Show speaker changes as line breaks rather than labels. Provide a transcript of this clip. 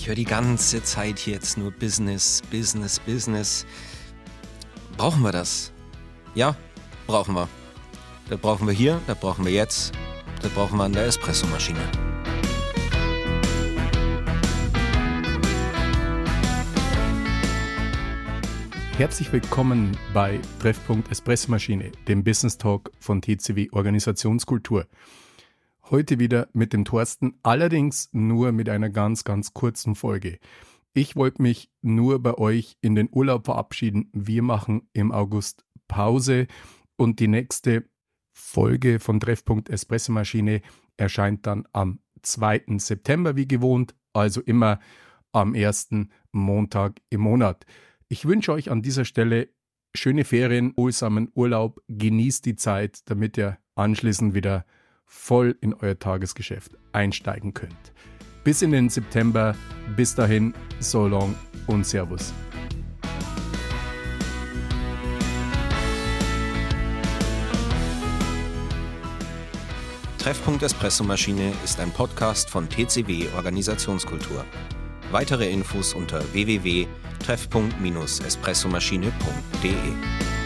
Ich höre die ganze Zeit hier jetzt nur Business, Business, Business. Brauchen wir das? Ja, brauchen wir. Das brauchen wir hier, das brauchen wir jetzt, das brauchen wir an der Espressomaschine.
Herzlich willkommen bei Treffpunkt Espressomaschine, dem Business Talk von TCW Organisationskultur. Heute wieder mit dem Thorsten, allerdings nur mit einer ganz kurzen Folge. Ich wollte mich nur bei euch in den Urlaub verabschieden. Wir machen im August Pause und die nächste Folge von Treffpunkt Espressomaschine erscheint dann am 2. September wie gewohnt, also immer am ersten Montag im Monat. Ich wünsche euch an dieser Stelle schöne Ferien, wohlsamen Urlaub, genießt die Zeit, damit ihr anschließend wieder voll in euer Tagesgeschäft einsteigen könnt. Bis in den September, bis dahin, so long und Servus.
Treffpunkt Espressomaschine ist ein Podcast von TCW Organisationskultur. Weitere Infos unter www.treffpunkt-espressomaschine.de